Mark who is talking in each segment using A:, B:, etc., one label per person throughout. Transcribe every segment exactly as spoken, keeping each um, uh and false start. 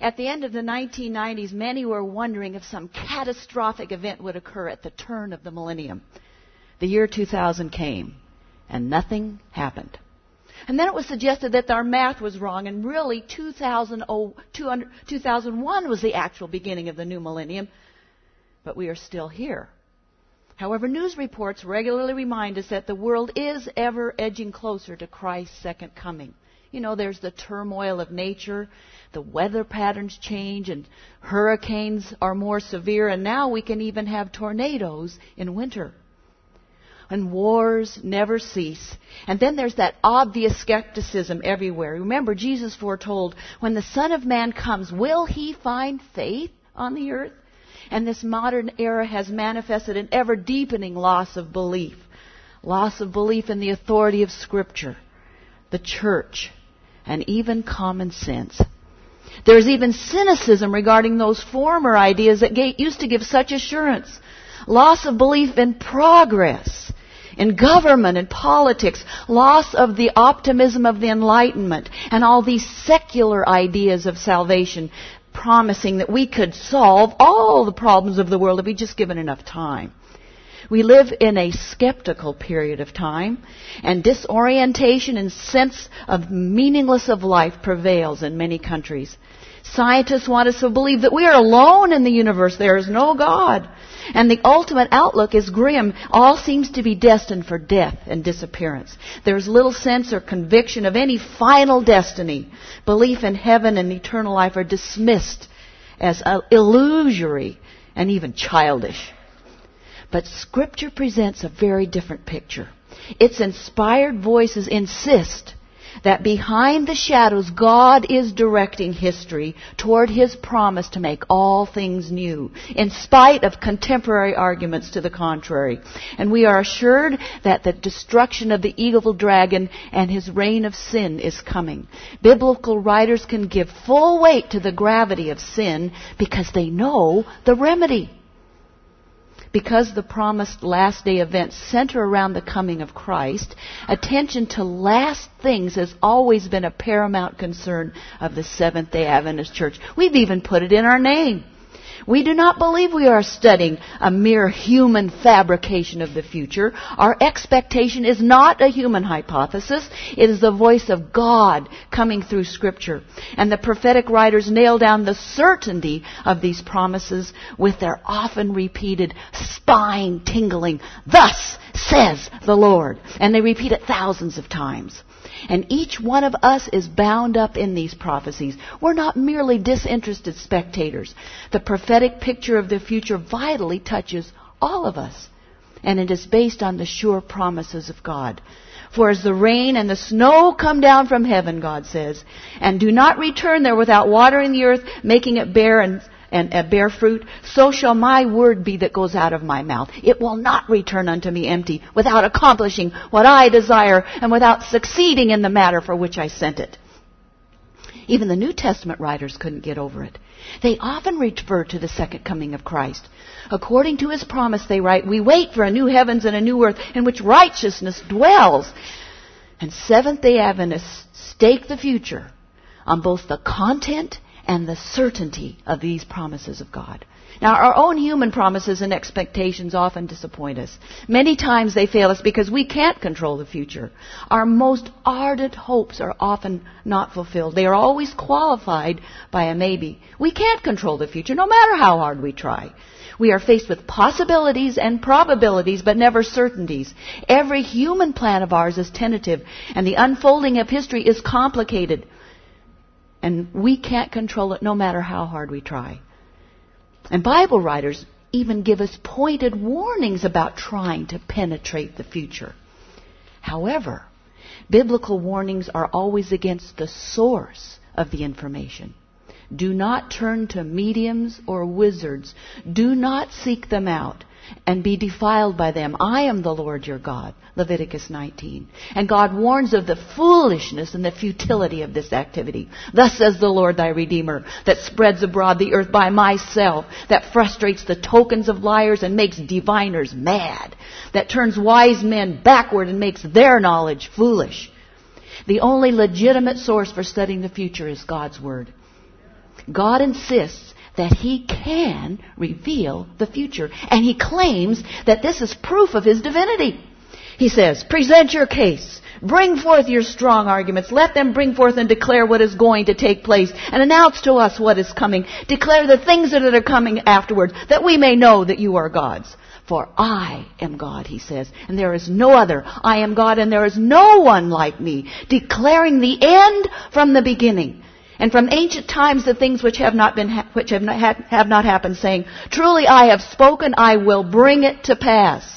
A: At the end of the nineteen nineties, many were wondering if some catastrophic event would occur at the turn of the millennium. The year two thousand came, and nothing happened. And then it was suggested that our math was wrong, and really two thousand one was the actual beginning of the new millennium. But we are still here. However, news reports regularly remind us that the world is ever edging closer to Christ's second coming. You know, there's the turmoil of nature, the weather patterns change, and hurricanes are more severe, and now we can even have tornadoes in winter. And wars never cease. And then there's that obvious skepticism everywhere. Remember, Jesus foretold, when the Son of Man comes, will he find faith on the earth? And this modern era has manifested an ever-deepening loss of belief. Loss of belief in the authority of Scripture, the church, and even common sense. There's even cynicism regarding those former ideas that used to give such assurance. Loss of belief in progress, in government and politics. Loss of the optimism of the Enlightenment and all these secular ideas of salvation, promising that we could solve all the problems of the world if we just given enough time. We live in a skeptical period of time, and disorientation and sense of meaningless of life prevails in many countries. Scientists want us to believe that we are alone in the universe. There is no God. And the ultimate outlook is grim. All seems to be destined for death and disappearance. There's little sense or conviction of any final destiny. Belief in heaven and eternal life are dismissed as illusory and even childish. But Scripture presents a very different picture. Its inspired voices insist that behind the shadows, God is directing history toward His promise to make all things new, in spite of contemporary arguments to the contrary. And we are assured that the destruction of the evil dragon and his reign of sin is coming. Biblical writers can give full weight to the gravity of sin because they know the remedy. Because the promised last day events center around the coming of Christ, attention to last things has always been a paramount concern of the Seventh-day Adventist Church. We've even put it in our name. We do not believe we are studying a mere human fabrication of the future. Our expectation is not a human hypothesis. It is the voice of God coming through Scripture. And the prophetic writers nail down the certainty of these promises with their often repeated spine-tingling, "Thus says the Lord." And they repeat it thousands of times. And each one of us is bound up in these prophecies. We're not merely disinterested spectators. The prophetic picture of the future vitally touches all of us. And it is based on the sure promises of God. For as the rain and the snow come down from heaven, God says, and do not return there without watering the earth, making it bare and and uh, bear fruit, so shall my word be that goes out of my mouth. It will not return unto me empty, without accomplishing what I desire and without succeeding in the matter for which I sent it. Even the New Testament writers couldn't get over it. They often refer to the second coming of Christ. According to His promise, they write, we wait for a new heavens and a new earth in which righteousness dwells. And Seventh-day Adventists stake the future on both the content and the certainty of these promises of God. Now, our own human promises and expectations often disappoint us. Many times they fail us because we can't control the future. Our most ardent hopes are often not fulfilled. They are always qualified by a maybe. We can't control the future, no matter how hard we try. We are faced with possibilities and probabilities, but never certainties. Every human plan of ours is tentative, and the unfolding of history is complicated. And we can't control it no matter how hard we try. And Bible writers even give us pointed warnings about trying to penetrate the future. However, biblical warnings are always against the source of the information. Do not turn to mediums or wizards. Do not seek them out and be defiled by them. I am the Lord your God. Leviticus nineteen. And God warns of the foolishness and the futility of this activity. Thus says the Lord thy Redeemer, that spreads abroad the earth by myself, that frustrates the tokens of liars and makes diviners mad, that turns wise men backward and makes their knowledge foolish. The only legitimate source for studying the future is God's Word. God insists that He can reveal the future. And He claims that this is proof of His divinity. He says, present your case. Bring forth your strong arguments. Let them bring forth and declare what is going to take place. And announce to us what is coming. Declare the things that are coming afterwards, that we may know that you are gods. For I am God, He says, and there is no other. I am God, and there is no one like me, declaring the end from the beginning. And from ancient times the things which have not been, ha- which have not, ha- have not happened, saying, truly I have spoken, I will bring it to pass.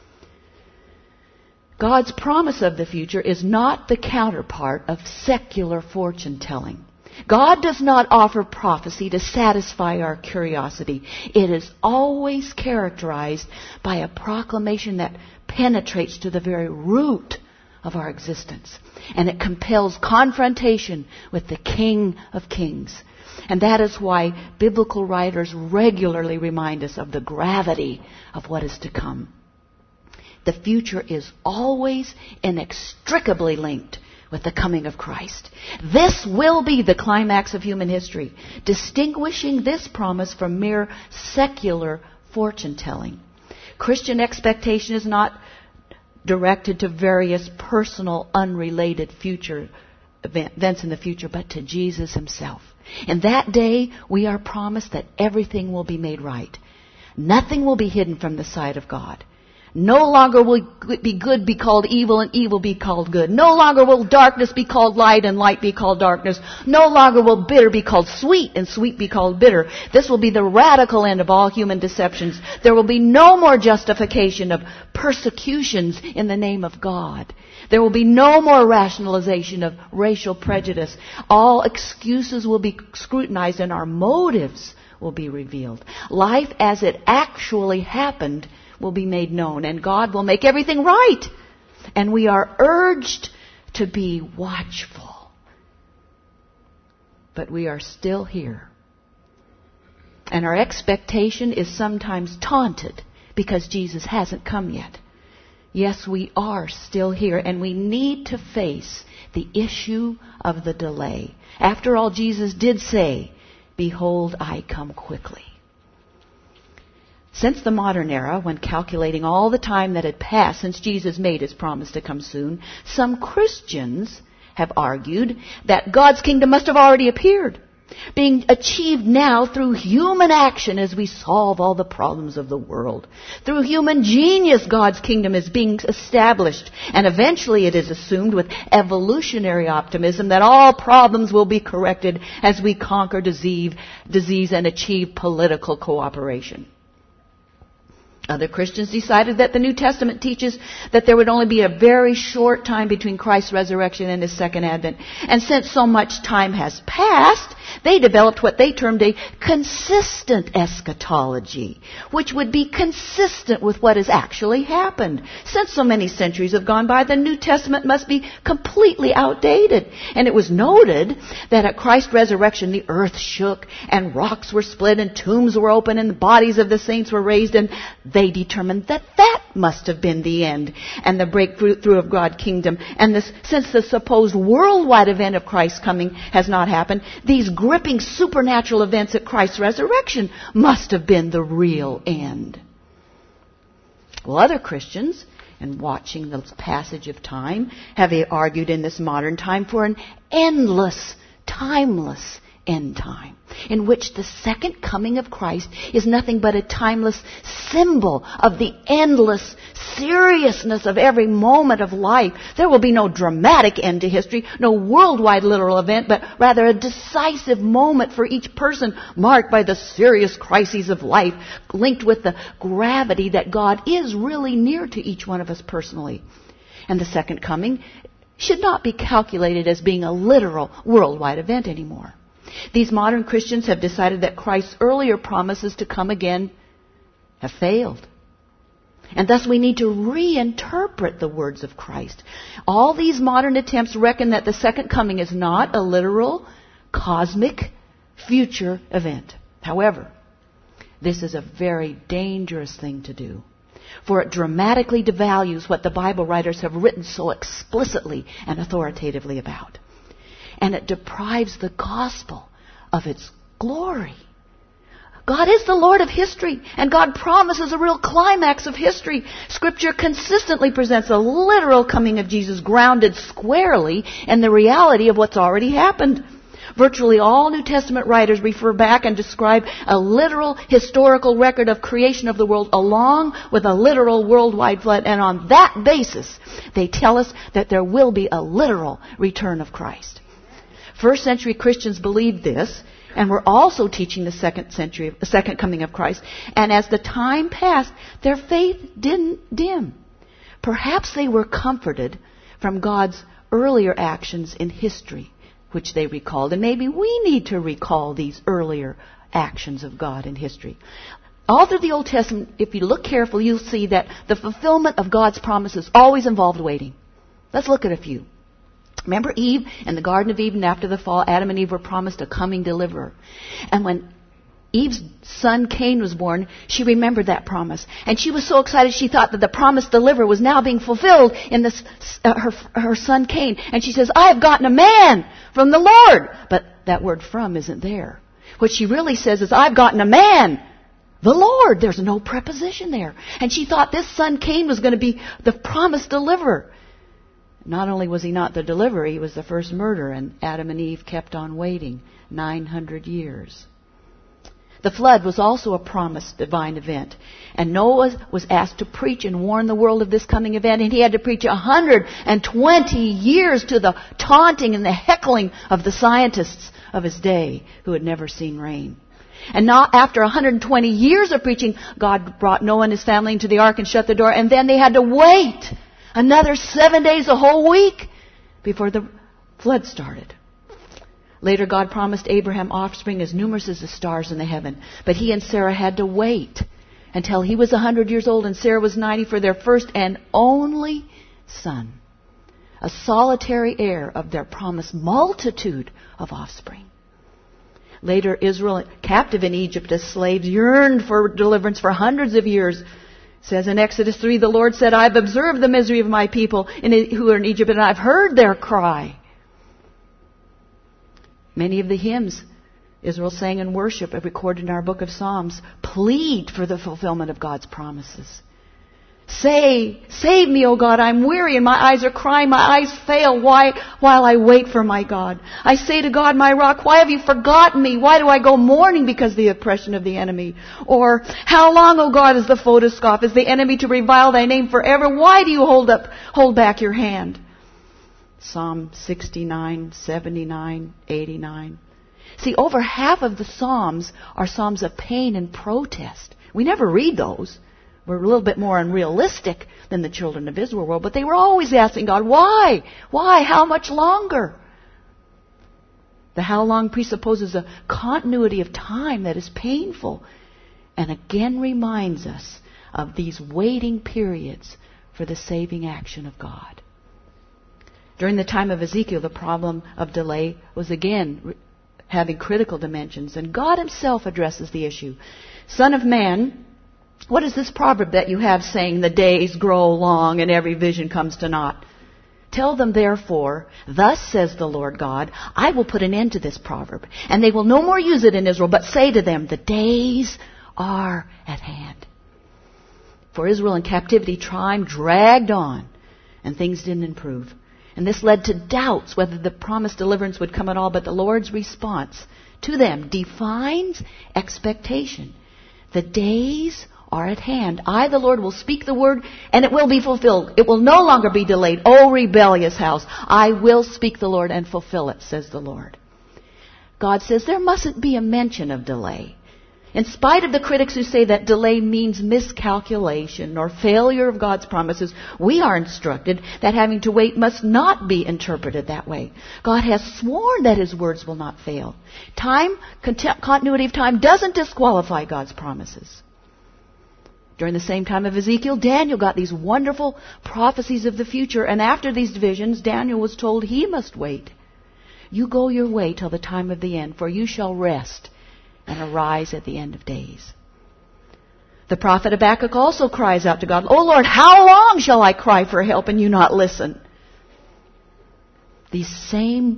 A: God's promise of the future is not the counterpart of secular fortune telling. God does not offer prophecy to satisfy our curiosity. It is always characterized by a proclamation that penetrates to the very root of our existence. And it compels confrontation with the King of Kings. And that is why biblical writers regularly remind us of the gravity of what is to come. The future is always inextricably linked with the coming of Christ. This will be the climax of human history, distinguishing this promise from mere secular fortune-telling. Christian expectation is not directed to various personal, unrelated future events in the future, but to Jesus Himself. In that day, we are promised that everything will be made right. Nothing will be hidden from the sight of God. No longer will be good be called evil and evil be called good. No longer will darkness be called light and light be called darkness. No longer will bitter be called sweet and sweet be called bitter. This will be the radical end of all human deceptions. There will be no more justification of persecutions in the name of God. There will be no more rationalization of racial prejudice. All excuses will be scrutinized and our motives will be revealed. Life as it actually happened will be made known, and God will make everything right. And we are urged to be watchful. But we are still here. And our expectation is sometimes taunted because Jesus hasn't come yet. Yes, we are still here, and we need to face the issue of the delay. After all, Jesus did say, behold, I come quickly. Since the modern era, when calculating all the time that had passed since Jesus made His promise to come soon, some Christians have argued that God's kingdom must have already appeared, being achieved now through human action as we solve all the problems of the world. Through human genius, God's kingdom is being established, and eventually it is assumed with evolutionary optimism that all problems will be corrected as we conquer disease, disease and achieve political cooperation. Other Christians decided that the New Testament teaches that there would only be a very short time between Christ's resurrection and His second advent. And since so much time has passed, they developed what they termed a consistent eschatology, which would be consistent with what has actually happened. Since so many centuries have gone by, the New Testament must be completely outdated. And it was noted that at Christ's resurrection, the earth shook, and rocks were split, and tombs were opened, and the bodies of the saints were raised, and they determined that that must have been the end and the breakthrough of God's kingdom. And this, since the supposed worldwide event of Christ's coming has not happened, these gripping supernatural events at Christ's resurrection must have been the real end. Well, other Christians, in watching the passage of time, have argued in this modern time for an endless, timeless end time, in which the second coming of Christ is nothing but a timeless symbol of the endless seriousness of every moment of life. There will be no dramatic end to history, no worldwide literal event, but rather a decisive moment for each person, marked by the serious crises of life, linked with the gravity that God is really near to each one of us personally. And the second coming should not be calculated as being a literal worldwide event anymore. These modern Christians have decided that Christ's earlier promises to come again have failed. And thus we need to reinterpret the words of Christ. All these modern attempts reckon that the second coming is not a literal, cosmic, future event. However, this is a very dangerous thing to do, for it dramatically devalues what the Bible writers have written so explicitly and authoritatively about. And it deprives the gospel of its glory. God is the Lord of history, and God promises a real climax of history. Scripture consistently presents a literal coming of Jesus grounded squarely in the reality of what's already happened. Virtually all New Testament writers refer back and describe a literal historical record of creation of the world along with a literal worldwide flood, and on that basis, they tell us that there will be a literal return of Christ. First century Christians believed this, and were also teaching the second century, the second coming of Christ. And as the time passed, their faith didn't dim. Perhaps they were comforted from God's earlier actions in history, which they recalled. And maybe we need to recall these earlier actions of God in history. All through the Old Testament, if you look carefully, you'll see that the fulfillment of God's promises always involved waiting. Let's look at a few. Remember Eve in the Garden of Eden after the fall, Adam and Eve were promised a coming deliverer. And when Eve's son Cain was born, she remembered that promise. And she was so excited she thought that the promised deliverer was now being fulfilled in this, uh, her, her son Cain. And she says, I have gotten a man from the Lord. But that word from isn't there. What she really says is, I've gotten a man, the Lord. There's no preposition there. And she thought this son Cain was going to be the promised deliverer. Not only was he not the deliverer, he was the first murderer, and Adam and Eve kept on waiting nine hundred years. The flood was also a promised divine event, and Noah was asked to preach and warn the world of this coming event, and he had to preach one hundred twenty years to the taunting and the heckling of the scientists of his day who had never seen rain. And not after one hundred twenty years of preaching, God brought Noah and his family into the ark and shut the door, and then they had to wait another seven days, a whole week, before the flood started. Later, God promised Abraham offspring as numerous as the stars in the heaven. But he and Sarah had to wait until he was one hundred years old and Sarah was ninety for their first and only son, a solitary heir of their promised multitude of offspring. Later, Israel, captive in Egypt as slaves, yearned for deliverance for hundreds of years. It says in Exodus three, the Lord said, I've observed the misery of my people who are in Egypt, and I've heard their cry. Many of the hymns Israel sang in worship, recorded in our book of Psalms, plead for the fulfillment of God's promises. Say, save me, O God, I'm weary and my eyes are crying, my eyes fail why, while I wait for my God. I say to God, my rock, why have you forgotten me? Why do I go mourning because of the oppression of the enemy? Or, how long, O God, is the foe to scoff? Is the enemy to revile thy name forever? Why do you hold up, hold back your hand? Psalm sixty-nine, seventy-nine, eighty-nine. See, over half of the Psalms are Psalms of pain and protest. We never read those. We're a little bit more unrealistic than the children of Israel were, but they were always asking God, why? Why? How much longer? The how long presupposes a continuity of time that is painful and again reminds us of these waiting periods for the saving action of God. During the time of Ezekiel, the problem of delay was again having critical dimensions, and God himself addresses the issue. Son of man, what is this proverb that you have saying, the days grow long and every vision comes to naught? Tell them therefore, thus says the Lord God, I will put an end to this proverb, and they will no more use it in Israel, but say to them, the days are at hand. For Israel in captivity, time dragged on, and things didn't improve. And this led to doubts whether the promised deliverance would come at all, but the Lord's response to them defines expectation. The days are at hand. I, the Lord, will speak the word, and it will be fulfilled. It will no longer be delayed. O rebellious house, I will speak the Lord and fulfill it, says the Lord. God says there mustn't be a mention of delay. In spite of the critics who say that delay means miscalculation or failure of God's promises, we are instructed that having to wait must not be interpreted that way. God has sworn that his words will not fail. Time, continuity of time doesn't disqualify God's promises. During the same time of Ezekiel, Daniel got these wonderful prophecies of the future, and after these visions, Daniel was told he must wait. You go your way till the time of the end, for you shall rest and arise at the end of days. The prophet Habakkuk also cries out to God, O Lord, how long shall I cry for help and you not listen? These same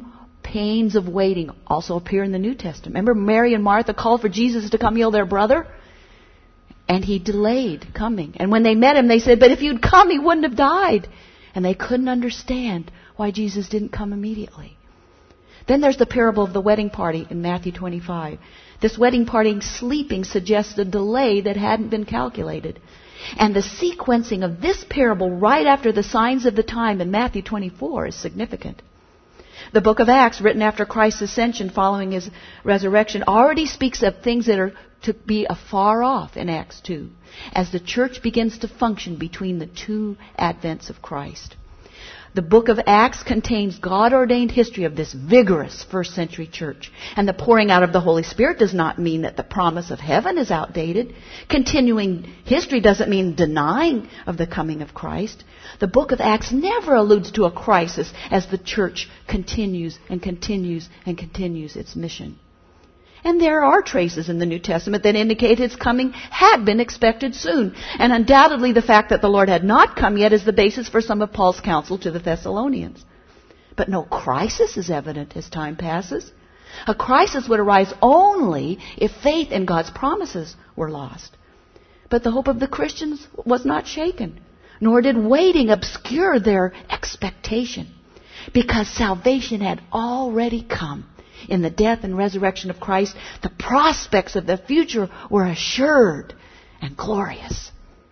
A: pains of waiting also appear in the New Testament. Remember Mary and Martha called for Jesus to come heal their brother? And he delayed coming. And when they met him, they said, but if you'd come, he wouldn't have died. And they couldn't understand why Jesus didn't come immediately. Then there's the parable of the wedding party in Matthew twenty-five. This wedding party sleeping suggests a delay that hadn't been calculated. And the sequencing of this parable right after the signs of the time in Matthew twenty-four is significant. The book of Acts, written after Christ's ascension following his resurrection, already speaks of things that are to be afar off in Acts two, as the church begins to function between the two advents of Christ. The book of Acts contains God-ordained history of this vigorous first century church. And the pouring out of the Holy Spirit does not mean that the promise of heaven is outdated. Continuing history doesn't mean denying of the coming of Christ. The book of Acts never alludes to a crisis as the church continues and continues and continues its mission. And there are traces in the New Testament that indicate his coming had been expected soon. And undoubtedly the fact that the Lord had not come yet is the basis for some of Paul's counsel to the Thessalonians. But no crisis is evident as time passes. A crisis would arise only if faith in God's promises were lost. But the hope of the Christians was not shaken, nor did waiting obscure their expectation, because salvation had already come. In the death and resurrection of Christ, the prospects of the future were assured and glorious.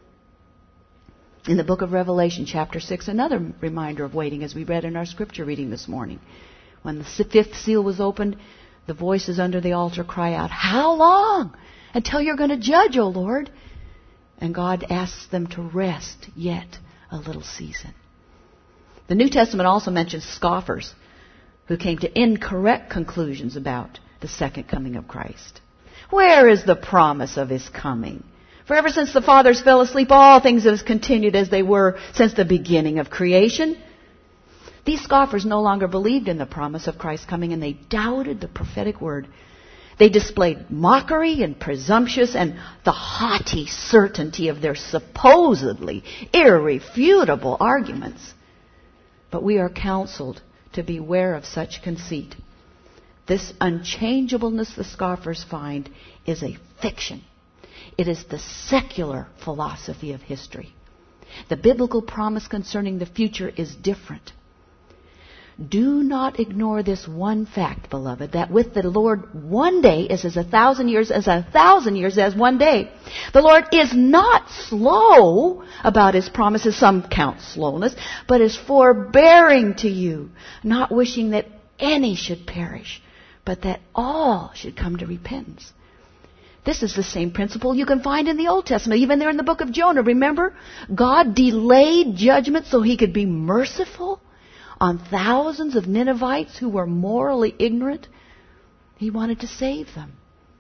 A: In the book of Revelation, chapter six, another reminder of waiting, as we read in our scripture reading this morning. When the fifth seal was opened, the voices under the altar cry out, "How long until you're going to judge, O Lord?" And God asks them to rest yet a little season. The New Testament also mentions scoffers who came to incorrect conclusions about the second coming of Christ. Where is the promise of his coming? For ever since the fathers fell asleep, all things have continued as they were since the beginning of creation. These scoffers no longer believed in the promise of Christ's coming, and they doubted the prophetic word. They displayed mockery and presumptuous and the haughty certainty of their supposedly irrefutable arguments. But we are counseled to beware of such conceit. This unchangeableness the scoffers find is a fiction. It is the secular philosophy of history. The biblical promise concerning the future is different. Do not ignore this one fact, beloved, that with the Lord one day is as a thousand years, as a thousand years as one day. The Lord is not slow about his promises, some count slowness, but is forbearing to you, not wishing that any should perish, but that all should come to repentance. This is the same principle you can find in the Old Testament, even there in the book of Jonah. Remember, God delayed judgment so he could be merciful on thousands of Ninevites who were morally ignorant. He wanted to save them.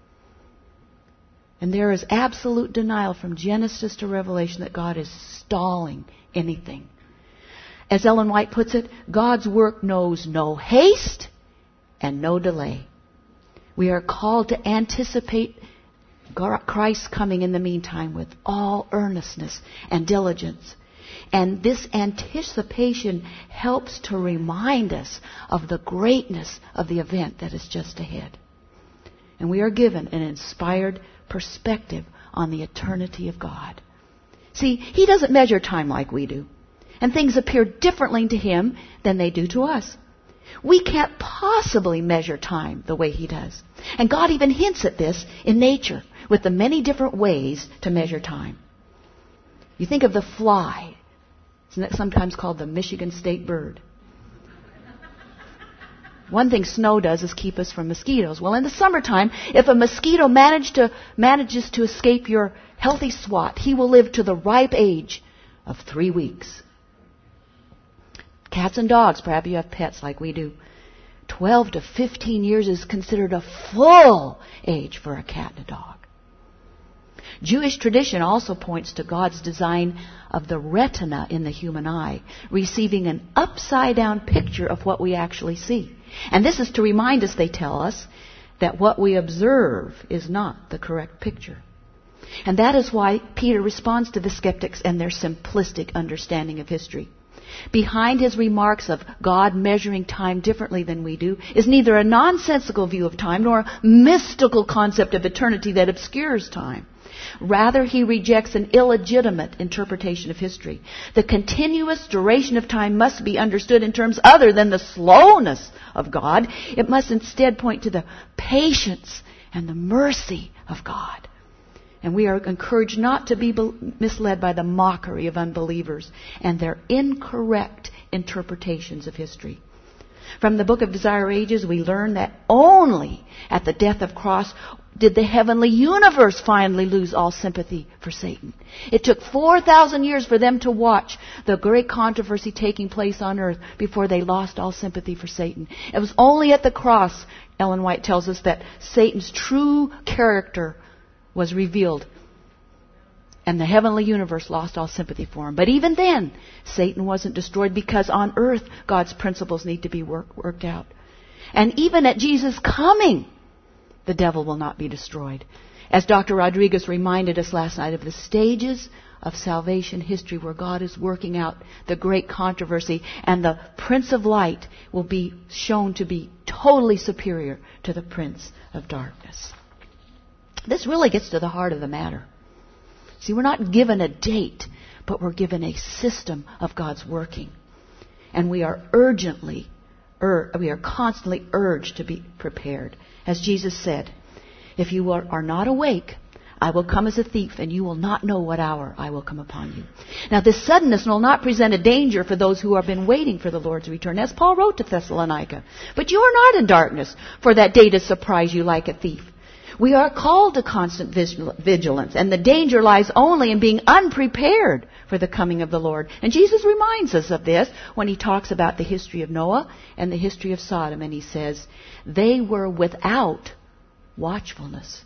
A: And there is absolute denial from Genesis to Revelation that God is stalling anything. As Ellen White puts it, God's work knows no haste and no delay. We are called to anticipate Christ's coming in the meantime with all earnestness and diligence. And this anticipation helps to remind us of the greatness of the event that is just ahead. And we are given an inspired perspective on the eternity of God. See, he doesn't measure time like we do. And things appear differently to him than they do to us. We can't possibly measure time the way he does. And God even hints at this in nature with the many different ways to measure time. You think of the fly. Isn't that sometimes called the Michigan state bird? One thing snow does is keep us from mosquitoes. Well, in the summertime, if a mosquito managed to, manages to escape your healthy swat, he will live to the ripe age of three weeks. Cats and dogs, perhaps you have pets like we do. Twelve to fifteen years is considered a full age for a cat and a dog. Jewish tradition also points to God's design of the retina in the human eye, receiving an upside-down picture of what we actually see. And this is to remind us, they tell us, that what we observe is not the correct picture. And that is why Peter responds to the skeptics and their simplistic understanding of history. Behind his remarks of God measuring time differently than we do is neither a nonsensical view of time nor a mystical concept of eternity that obscures time. Rather, he rejects an illegitimate interpretation of history. The continuous duration of time must be understood in terms other than the slowness of God. It must instead point to the patience and the mercy of God. And we are encouraged not to be misled by the mockery of unbelievers and their incorrect interpretations of history. From the book of Desire Ages, we learn that only at the death of Christ did the heavenly universe finally lose all sympathy for Satan. It took four thousand years for them to watch the great controversy taking place on earth before they lost all sympathy for Satan. It was only at the cross, Ellen White tells us, that Satan's true character was revealed. And the heavenly universe lost all sympathy for him. But even then, Satan wasn't destroyed because on earth, God's principles need to be work, worked out. And even at Jesus' coming, the devil will not be destroyed. As Doctor Rodriguez reminded us last night of the stages of salvation history where God is working out the great controversy, and the Prince of Light will be shown to be totally superior to the Prince of Darkness. This really gets to the heart of the matter. See, we're not given a date, but we're given a system of God's working. And we are urgently, ur- we are constantly urged to be prepared. As Jesus said, if you are, are not awake, I will come as a thief, and you will not know what hour I will come upon you. Now, this suddenness will not present a danger for those who have been waiting for the Lord's return, as Paul wrote to Thessalonica. But you are not in darkness, for that day to surprise you like a thief. We are called to constant vigilance, and the danger lies only in being unprepared for the coming of the Lord. And Jesus reminds us of this when he talks about the history of Noah and the history of Sodom, and he says, they were without watchfulness.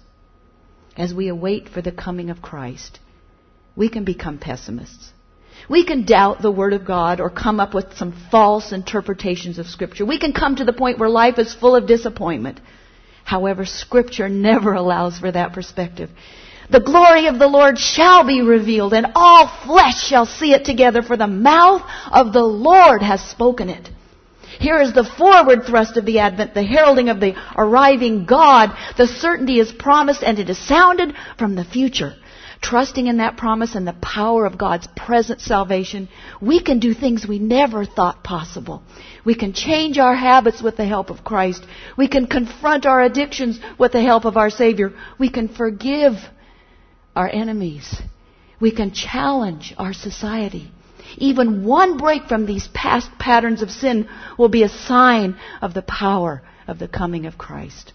A: As we await for the coming of Christ, we can become pessimists. We can doubt the Word of God or come up with some false interpretations of Scripture. We can come to the point where life is full of disappointment. However, Scripture never allows for that perspective. The glory of the Lord shall be revealed, and all flesh shall see it together, for the mouth of the Lord has spoken it. Here is the forward thrust of the Advent, the heralding of the arriving God. The certainty is promised, and it is sounded from the future. Trusting in that promise and the power of God's present salvation, we can do things we never thought possible. We can change our habits with the help of Christ. We can confront our addictions with the help of our Savior. We can forgive our enemies. We can challenge our society. Even one break from these past patterns of sin will be a sign of the power of the coming of Christ.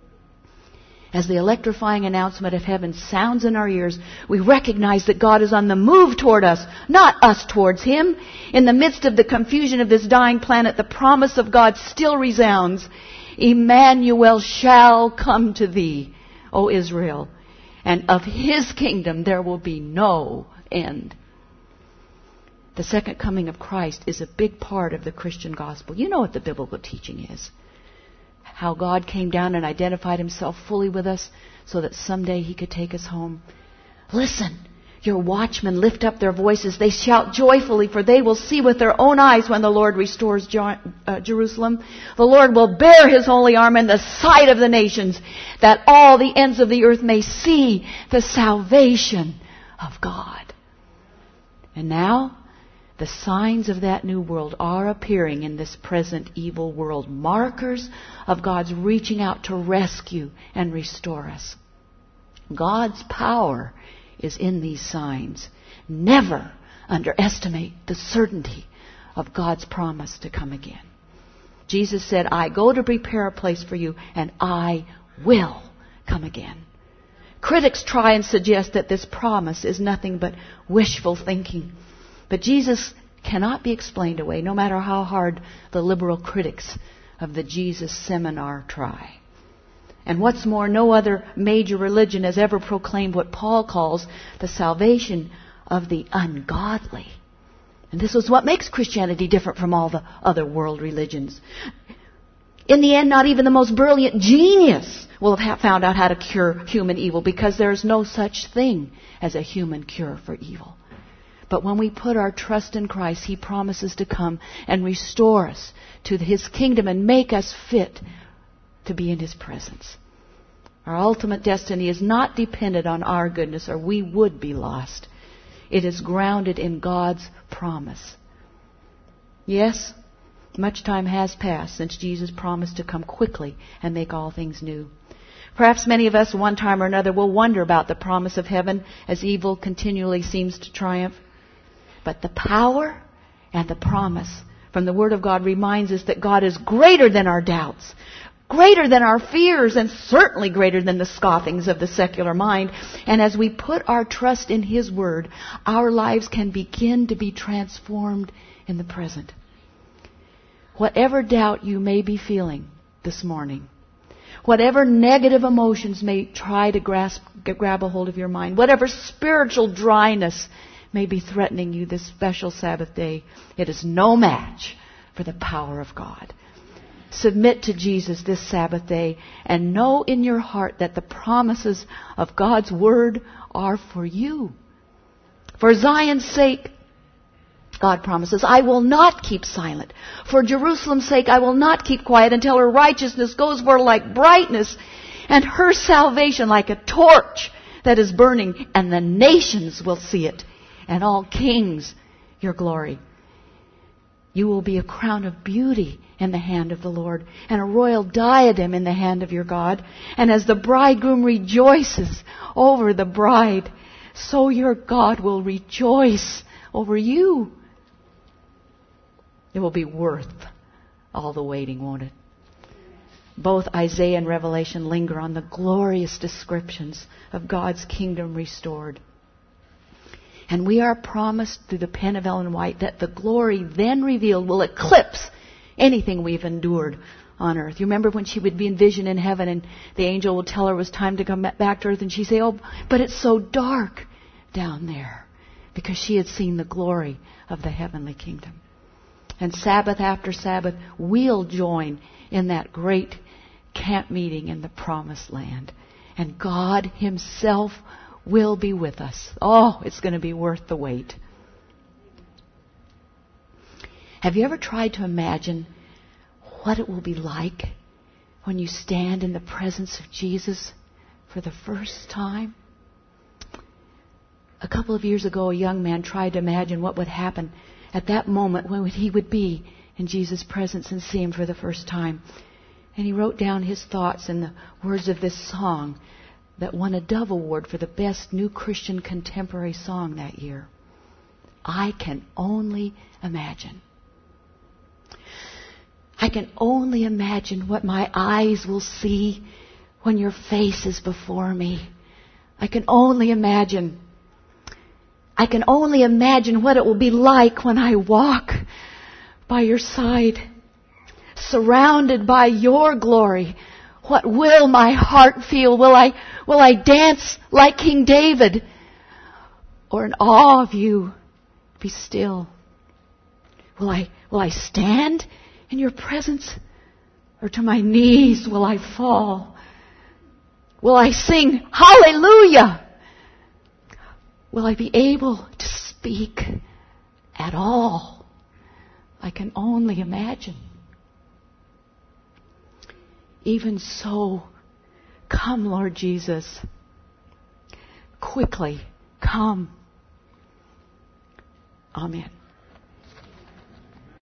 A: As the electrifying announcement of heaven sounds in our ears, we recognize that God is on the move toward us, not us towards Him. In the midst of the confusion of this dying planet, the promise of God still resounds. Emmanuel shall come to thee, O Israel, and of His kingdom there will be no end. The second coming of Christ is a big part of the Christian gospel. You know what the biblical teaching is. How God came down and identified Himself fully with us so that someday He could take us home. Listen, your watchmen lift up their voices. They shout joyfully, for they will see with their own eyes when the Lord restores Jerusalem. The Lord will bear His holy arm in the sight of the nations, that all the ends of the earth may see the salvation of God. And now, the signs of that new world are appearing in this present evil world. Markers of God's reaching out to rescue and restore us. God's power is in these signs. Never underestimate the certainty of God's promise to come again. Jesus said, I go to prepare a place for you, and I will come again. Critics try and suggest that this promise is nothing but wishful thinking. But Jesus cannot be explained away, no matter how hard the liberal critics of the Jesus seminar try. And what's more, no other major religion has ever proclaimed what Paul calls the salvation of the ungodly. And this is what makes Christianity different from all the other world religions. In the end, not even the most brilliant genius will have found out how to cure human evil, because there is no such thing as a human cure for evil. But when we put our trust in Christ, He promises to come and restore us to His kingdom and make us fit to be in His presence. Our ultimate destiny is not dependent on our goodness, or we would be lost. It is grounded in God's promise. Yes, much time has passed since Jesus promised to come quickly and make all things new. Perhaps many of us, one time or another, will wonder about the promise of heaven as evil continually seems to triumph. But the power and the promise from the Word of God reminds us that God is greater than our doubts, greater than our fears, and certainly greater than the scoffings of the secular mind. And as we put our trust in His Word, our lives can begin to be transformed in the present. Whatever doubt you may be feeling this morning, whatever negative emotions may try to grasp, grab a hold of your mind, whatever spiritual dryness may be threatening you this special Sabbath day, it is no match for the power of God. Submit to Jesus this Sabbath day and know in your heart that the promises of God's Word are for you. For Zion's sake, God promises, I will not keep silent. For Jerusalem's sake, I will not keep quiet until her righteousness goes forth like brightness and her salvation like a torch that is burning, and the nations will see it, and all kings your glory. You will be a crown of beauty in the hand of the Lord, and a royal diadem in the hand of your God. And as the bridegroom rejoices over the bride, so your God will rejoice over you. It will be worth all the waiting, won't it? Both Isaiah and Revelation linger on the glorious descriptions of God's kingdom restored. And we are promised through the pen of Ellen White that the glory then revealed will eclipse anything we've endured on earth. You remember when she would be in vision in heaven and the angel would tell her it was time to come back to earth, and she'd say, oh, but it's so dark down there, because she had seen the glory of the heavenly kingdom. And Sabbath after Sabbath, we'll join in that great camp meeting in the promised land. And God Himself will be with us. Oh, it's going to be worth the wait. Have you ever tried to imagine what it will be like when you stand in the presence of Jesus for the first time? A couple of years ago, a young man tried to imagine what would happen at that moment when he would be in Jesus' presence and see Him for the first time. And he wrote down his thoughts in the words of this song that won a Dove Award for the best new Christian contemporary song that year. I can only imagine. I can only imagine what my eyes will see when your face is before me. I can only imagine. I can only imagine what it will be like when I walk by your side, surrounded by your glory. What will my heart feel? Will I, will I dance like King David? Or in awe of you, be still? Will I, will I stand in your presence? Or to my knees will I fall? Will I sing hallelujah? Will I be able to speak at all? I can only imagine. Even so, come, Lord Jesus. Quickly, come. Amen.